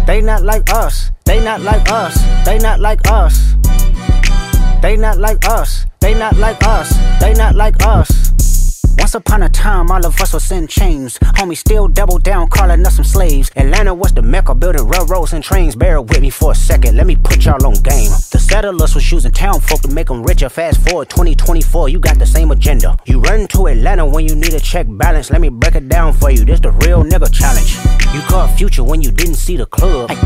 They not like us, they not like us, they not like us. They not like us, they not like us, they not like us. Once upon a time, all of us was in chains. Homie still double down, calling us some slaves. Atlanta was the mecca, building railroads and trains. Bear with me for a second, let me put y'all on game. The settlers was using town folk to make them richer. Fast forward 2024, you got the same agenda. You run to Atlanta when you need a check balance. Let me break it down for you, this the real nigga challenge. You caught Future when you didn't see the club.